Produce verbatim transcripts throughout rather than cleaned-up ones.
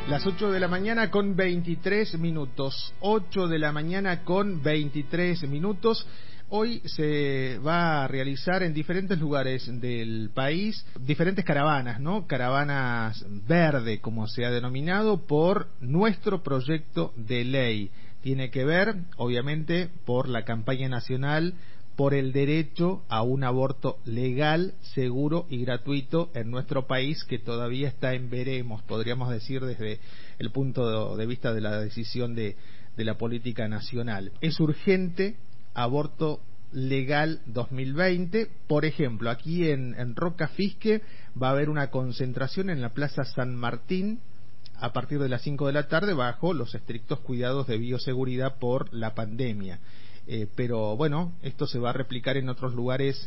Las ocho de la mañana con veintitrés minutos. ocho de la mañana con veintitrés minutos. Hoy se va a realizar en diferentes lugares del país diferentes caravanas, ¿no? Caravanas verde, como se ha denominado, por nuestro proyecto de ley. Tiene que ver, obviamente, por la campaña nacional por el derecho a un aborto legal, seguro y gratuito en nuestro país, que todavía está en veremos, podríamos decir, desde el punto de vista de la decisión de, de la política nacional. Es urgente aborto legal dos mil veinte. Por ejemplo, aquí en, en Roca Fisque va a haber una concentración en la Plaza San Martín a partir de las cinco de la tarde bajo los estrictos cuidados de bioseguridad por la pandemia. Eh, pero bueno, esto se va a replicar en otros lugares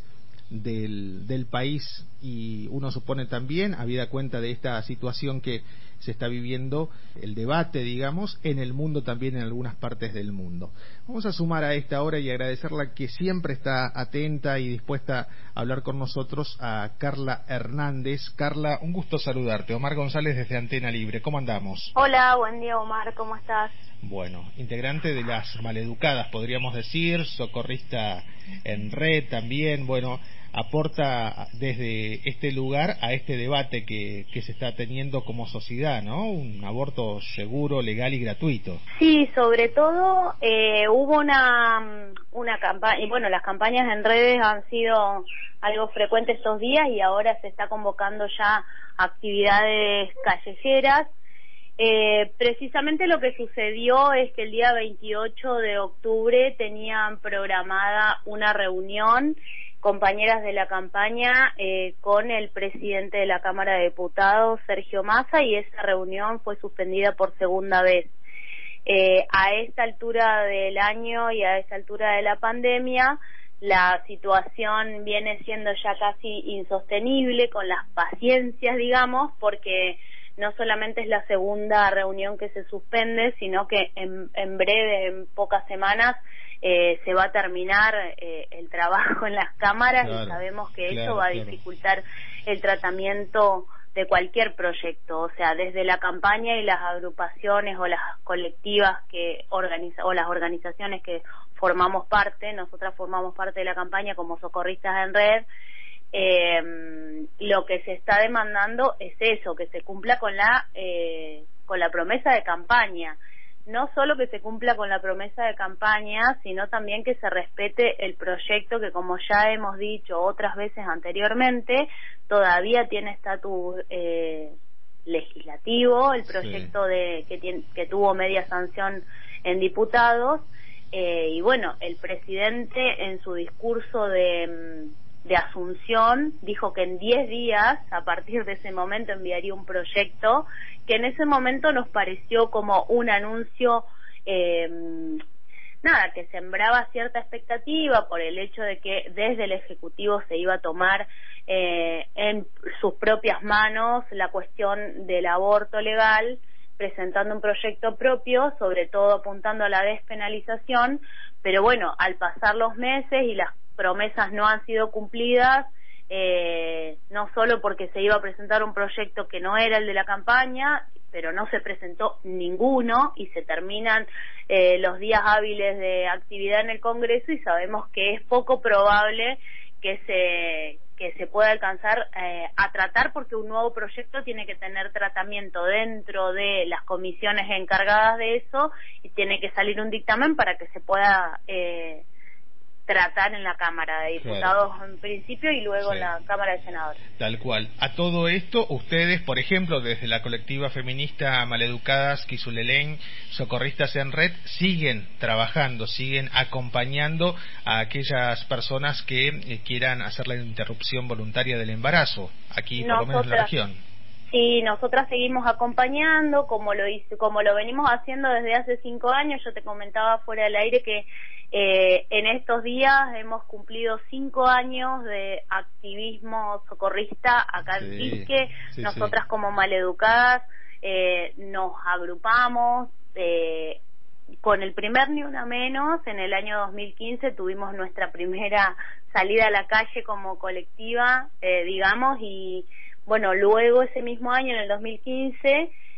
del, del país y uno supone también, habida cuenta de esta situación que se está viviendo, el debate, digamos, en el mundo también, en algunas partes del mundo. Vamos a sumar a esta hora y agradecerla que siempre está atenta y dispuesta a hablar con nosotros a Carla Hernández. Carla, un gusto saludarte. Omar González desde Antena Libre. ¿Cómo andamos? Hola, buen día Omar, ¿cómo estás? Bueno, integrante de las maleducadas, podríamos decir, socorrista en red también, bueno, aporta desde este lugar a este debate que, que se está teniendo como sociedad, ¿no? Un aborto seguro, legal y gratuito. Sí, sobre todo eh, hubo una, una campaña, y bueno, las campañas en redes han sido algo frecuente estos días y ahora se está convocando ya actividades callejeras. Eh, precisamente lo que sucedió es que el día veintiocho de octubre tenían programada una reunión compañeras de la campaña eh, con el presidente de la Cámara de Diputados, Sergio Massa, y esa reunión fue suspendida por segunda vez. Eh, a esta altura del año y a esta altura de la pandemia, la situación viene siendo ya casi insostenible con las paciencias, digamos, porque no solamente es la segunda reunión que se suspende, sino que en, en breve, en pocas semanas, eh, se va a terminar eh, el trabajo en las cámaras, claro, y sabemos que claro, eso va a claro. dificultar el tratamiento de cualquier proyecto, o sea, desde la campaña y las agrupaciones o las colectivas que organiza o las organizaciones que formamos parte, nosotras formamos parte de la campaña como socorristas en red. Eh, lo que se está demandando es eso, que se cumpla con la eh, con la promesa de campaña, no solo que se cumpla con la promesa de campaña, sino también que se respete el proyecto que, como ya hemos dicho otras veces anteriormente, todavía tiene estatus eh, legislativo, el proyecto sí. de que, tiene, que tuvo media sanción en diputados, eh, y bueno, el presidente en su discurso de de Asunción dijo que en diez días, a partir de ese momento, enviaría un proyecto que en ese momento nos pareció como un anuncio, eh, nada, que sembraba cierta expectativa por el hecho de que desde el Ejecutivo se iba a tomar eh, en sus propias manos la cuestión del aborto legal, presentando un proyecto propio, sobre todo apuntando a la despenalización, pero bueno, al pasar los meses y las promesas no han sido cumplidas, eh, no solo porque se iba a presentar un proyecto que no era el de la campaña, pero no se presentó ninguno y se terminan eh, los días hábiles de actividad en el Congreso y sabemos que es poco probable que se que se pueda alcanzar eh, a tratar, porque un nuevo proyecto tiene que tener tratamiento dentro de las comisiones encargadas de eso y tiene que salir un dictamen para que se pueda eh, tratar en la Cámara de Diputados, claro, en principio, y luego sí. en la Cámara de Senadores. Tal cual. A todo esto, ustedes, por ejemplo, desde la colectiva feminista Maleducadas, Kizulelén, Socorristas en Red, siguen trabajando, siguen acompañando a aquellas personas que eh, quieran hacer la interrupción voluntaria del embarazo, aquí Nosotras, por lo menos en la región. Sí, nosotras seguimos acompañando, como lo hice, como lo venimos haciendo desde hace cinco años. Yo te comentaba fuera del aire que Eh, en estos días hemos cumplido cinco años de activismo socorrista acá en Fisque. Sí, Nosotras sí. como Maleducadas eh, nos agrupamos. Eh, con el primer Ni Una Menos, en el año dos mil quince, tuvimos nuestra primera salida a la calle como colectiva, eh, digamos, y bueno, luego ese mismo año, en el dos mil quince,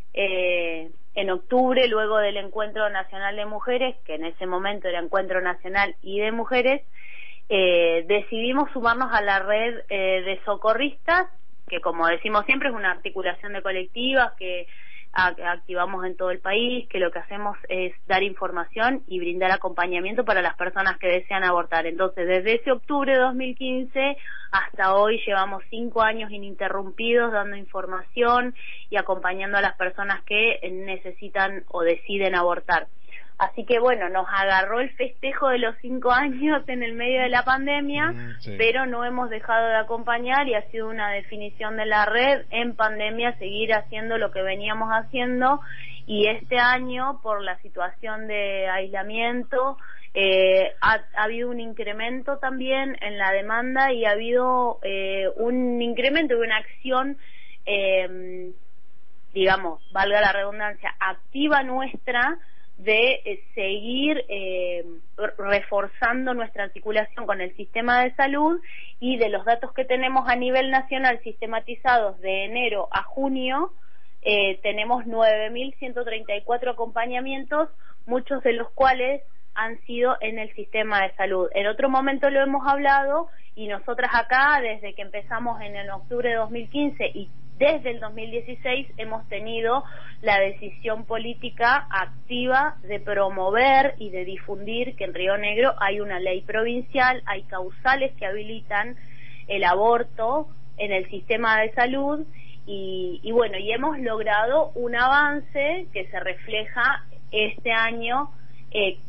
eh, en octubre, luego del Encuentro Nacional de Mujeres, que en ese momento era Encuentro Nacional y de Mujeres, eh, decidimos sumarnos a la red eh, de socorristas, que como decimos siempre es una articulación de colectivas que a, activamos en todo el país, que lo que hacemos es dar información y brindar acompañamiento para las personas que desean abortar. Entonces, desde ese octubre de dos mil quince hasta hoy llevamos cinco años ininterrumpidos dando información y acompañando a las personas que necesitan o deciden abortar. Así que bueno, nos agarró el festejo de los cinco años en el medio de la pandemia, mm, sí. pero no hemos dejado de acompañar y ha sido una definición de la red en pandemia seguir haciendo lo que veníamos haciendo, y este año por la situación de aislamiento eh, ha, ha habido un incremento también en la demanda y ha habido eh, un incremento de una acción eh, digamos, valga la redundancia, activa nuestra de eh, seguir eh, reforzando nuestra articulación con el sistema de salud, y de los datos que tenemos a nivel nacional sistematizados de enero a junio, eh, tenemos nueve mil ciento treinta y cuatro acompañamientos, muchos de los cuales han sido en el sistema de salud. En otro momento lo hemos hablado, y nosotras acá, desde que empezamos en el octubre de dos mil quince y desde el dos mil dieciséis hemos tenido la decisión política activa de promover y de difundir que en Río Negro hay una ley provincial, hay causales que habilitan el aborto en el sistema de salud, y, y bueno, y hemos logrado un avance que se refleja este año eh,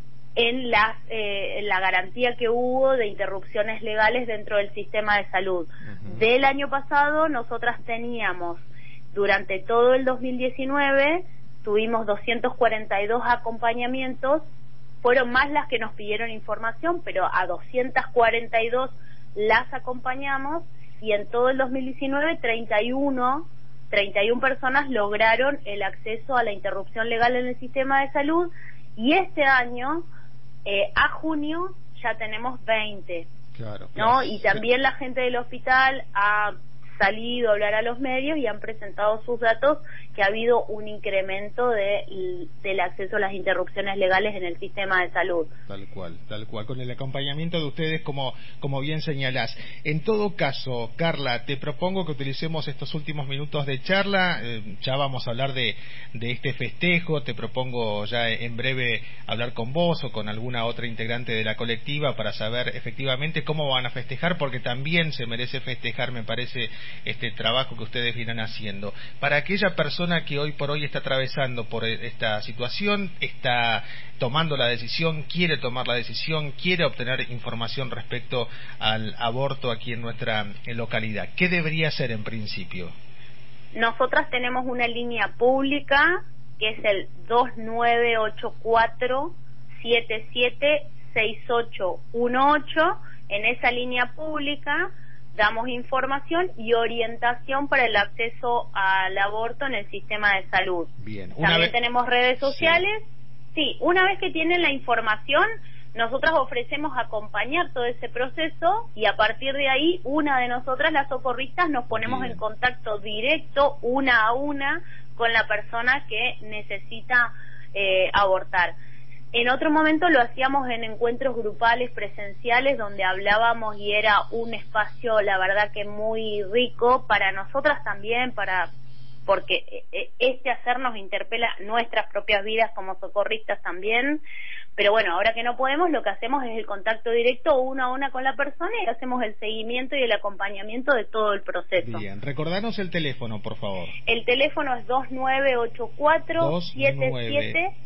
en, las, eh, en la garantía que hubo de interrupciones legales dentro del sistema de salud. Uh-huh. Del año pasado nosotras teníamos, durante todo el dos mil diecinueve, tuvimos doscientos cuarenta y dos acompañamientos, fueron más las que nos pidieron información, pero a doscientas cuarenta y dos las acompañamos, y en todo el dos mil diecinueve treinta y uno personas lograron el acceso a la interrupción legal en el sistema de salud, y este año Eh, a junio ya tenemos veinte, claro, ¿no? Claro. Y también la gente del hospital ha salido a hablar a los medios y han presentado sus datos, que ha habido un incremento de, del acceso a las interrupciones legales en el sistema de salud. Tal cual, tal cual, con el acompañamiento de ustedes, como, como bien señalás. En todo caso, Carla, te propongo que utilicemos estos últimos minutos de charla, eh, ya vamos a hablar de, de este festejo, te propongo ya en breve hablar con vos o con alguna otra integrante de la colectiva para saber efectivamente cómo van a festejar, porque también se merece festejar, me parece, este trabajo que ustedes vienen haciendo. Para aquella persona que hoy por hoy está atravesando por esta situación, está tomando la decisión, quiere tomar la decisión, quiere obtener información respecto al aborto aquí en nuestra localidad, ¿qué debería hacer en principio? Nosotras tenemos una línea pública que es el dos nueve ocho cuatro siete siete seis ocho uno ocho. En esa línea pública damos información y orientación para el acceso al aborto en el sistema de salud. Bien. Una También vez... tenemos redes sociales. Sí. sí, una vez que tienen la información, nosotras ofrecemos acompañar todo ese proceso, y a partir de ahí, una de nosotras, las socorristas, nos ponemos Bien. en contacto directo, una a una, con la persona que necesita eh, abortar. En otro momento lo hacíamos en encuentros grupales presenciales, donde hablábamos, y era un espacio, la verdad, que muy rico para nosotras también, para porque este hacer nos interpela nuestras propias vidas como socorristas también. Pero bueno, ahora que no podemos, lo que hacemos es el contacto directo uno a una con la persona, y hacemos el seguimiento y el acompañamiento de todo el proceso. Bien, recordanos el teléfono, por favor. El teléfono es dos nueve ocho cuatro siete siete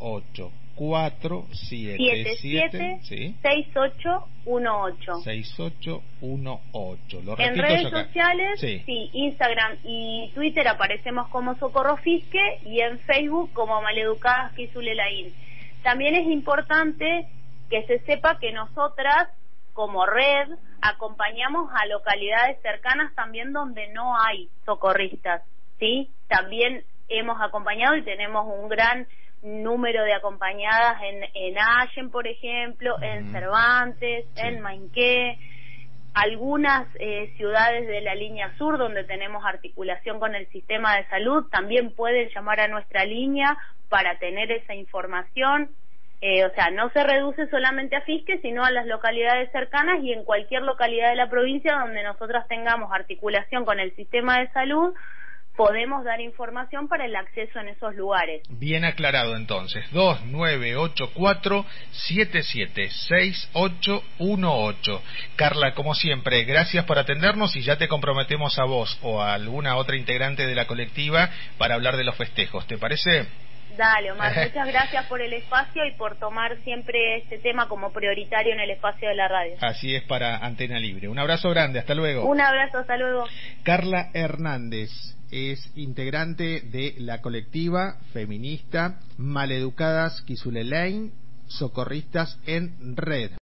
cuatro siete siete ¿sí? seis ocho uno ocho. seis ocho uno ocho. Lo en redes acá. sociales, sí. sí, Instagram y Twitter aparecemos como Socorro Fisque, y en Facebook como Maleducadas Kizulelaín. También es importante que se sepa que nosotras, como red, acompañamos a localidades cercanas también donde no hay socorristas, ¿sí? También hemos acompañado y tenemos un gran número de acompañadas en, en Allen, por ejemplo, uh-huh. en Cervantes, sí. en Mainqué, algunas eh, ciudades de la línea sur, donde tenemos articulación con el sistema de salud, también pueden llamar a nuestra línea para tener esa información. Eh, o sea, no se reduce solamente a Fisque, sino a las localidades cercanas, y en cualquier localidad de la provincia donde nosotros tengamos articulación con el sistema de salud, podemos dar información para el acceso en esos lugares. Bien aclarado entonces. dos nueve ocho cuatro siete siete seis ocho uno ocho. Carla, como siempre, gracias por atendernos, y ya te comprometemos a vos o a alguna otra integrante de la colectiva para hablar de los festejos. ¿Te parece? Dale, Omar, muchas gracias por el espacio y por tomar siempre este tema como prioritario en el espacio de la radio. Así es, para Antena Libre. Un abrazo grande, hasta luego. Un abrazo, hasta luego. Carla Hernández es integrante de la colectiva feminista Maleducadas Kizulelain, Socorristas en Red.